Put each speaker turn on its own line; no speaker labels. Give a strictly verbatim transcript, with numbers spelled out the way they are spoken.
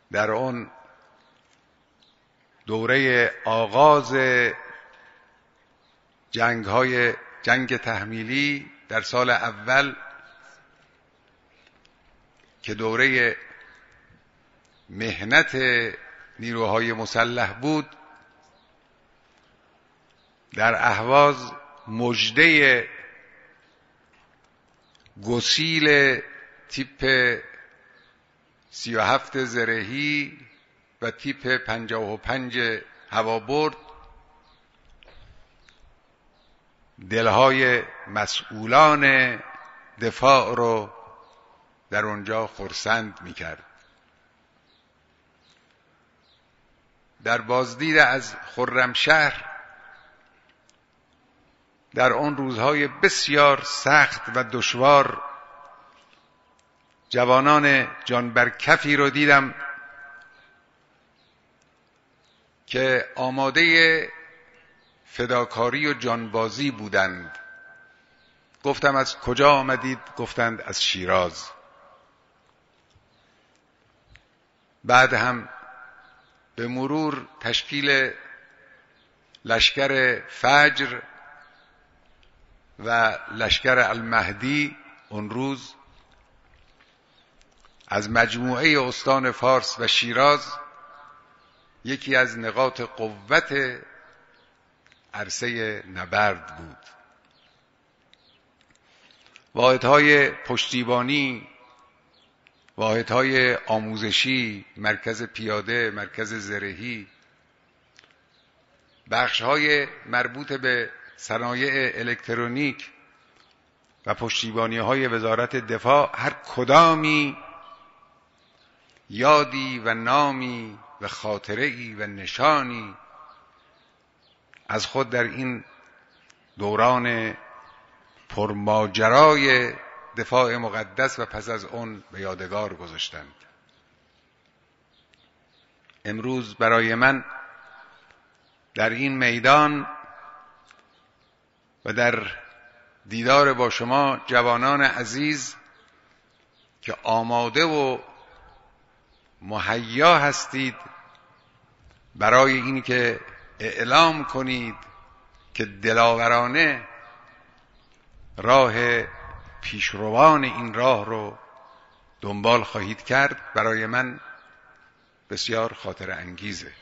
در اون دوره آغاز جنگ های جنگ تحمیلی در سال اول که دوره مهنت نیروهای مسلح بود، در اهواز مژده گسیل تیپ سی و هفت زرهی و تیپ پنجاه و پنج هوابرد دلهای مسئولان دفاع رو در اونجا خرسند میکرد. در بازدید از خرمشهر در آن روزهای بسیار سخت و دشوار جوانان جانبرکفی رو دیدم که آماده فداکاری و جانبازی بودند. گفتم از کجا آمدید؟ گفتند از شیراز. بعد هم به مرور تشکیل لشکر فجر و لشکر المهدی اون روز از مجموعه استان فارس و شیراز یکی از نقاط قوت عرصه نبرد بود. واحدهای پشتیبانی، واحدهای آموزشی، مرکز پیاده، مرکز زرهی، بخشهای مربوط به صنایع الکترونیک و پشتیبانی‌های وزارت دفاع هر کدامی یادی و نامی و خاطره‌ای و نشانی از خود در این دوران پرماجرای دفاع مقدس و پس از اون به یادگار گذاشتند. امروز برای من در این میدان و در دیدار با شما جوانان عزیز که آماده و مهیا هستید برای این که اعلام کنید که دلاورانه راه پیشروان این راه رو دنبال خواهید کرد، برای من بسیار خاطر انگیزه.